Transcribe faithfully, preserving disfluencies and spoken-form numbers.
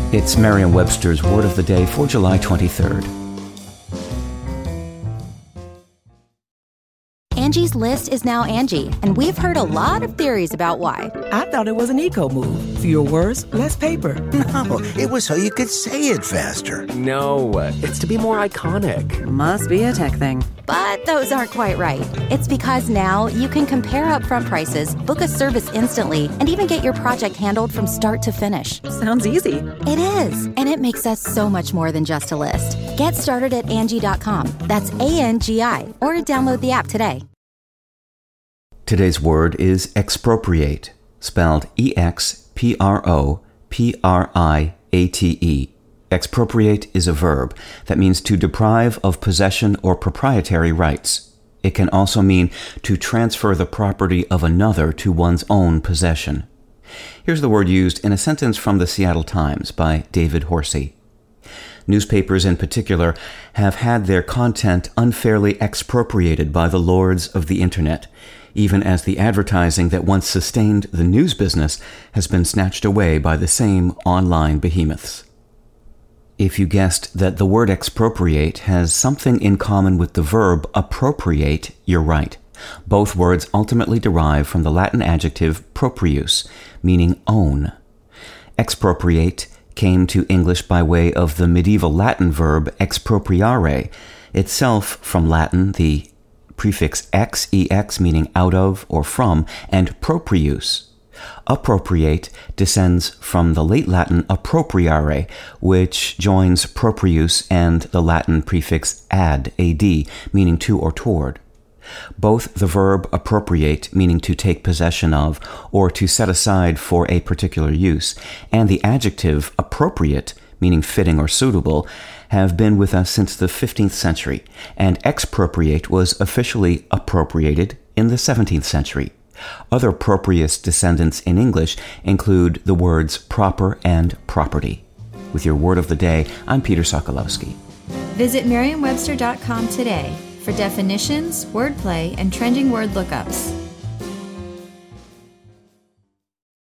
It's Merriam-Webster's Word of the Day for July twenty-third. Angie's List is now Angie, and we've heard a lot of theories about why. I thought it was an eco-move. Fewer words, less paper. No, it was so you could say it faster. No, it's to be more iconic. Must be a tech thing. But those aren't quite right. It's because now you can compare upfront prices, book a service instantly, and even get your project handled from start to finish. Sounds easy. It is, and it makes us so much more than just a list. Get started at Angie dot com. That's A N G I, or download the app today. Today's word is expropriate, spelled E X P R O P R I A T E. Expropriate is a verb that means to deprive of possession or proprietary rights. It can also mean to transfer the property of another to one's own possession. Here's the word used in a sentence from the Seattle Times by David Horsey. Newspapers in particular have had their content unfairly expropriated by the lords of the Internet, even as the advertising that once sustained the news business has been snatched away by the same online behemoths. If you guessed that the word expropriate has something in common with the verb appropriate, you're right. Both words ultimately derive from the Latin adjective proprius, meaning own. Expropriate came to English by way of the medieval Latin verb expropriare, itself from Latin the prefix ex, ex meaning out of or from, and proprius. Appropriate descends from the late Latin appropriare, which joins proprius and the Latin prefix ad, ad, meaning to or toward. Both the verb appropriate, meaning to take possession of or to set aside for a particular use, and the adjective appropriate, meaning fitting or suitable, have been with us since the fifteenth century, and expropriate was officially appropriated in the seventeenth century. Other proprius descendants in English include the words proper and property. With your Word of the Day, I'm Peter Sokolowski. Visit Merriam Webster dot com today for definitions, wordplay, and trending word lookups.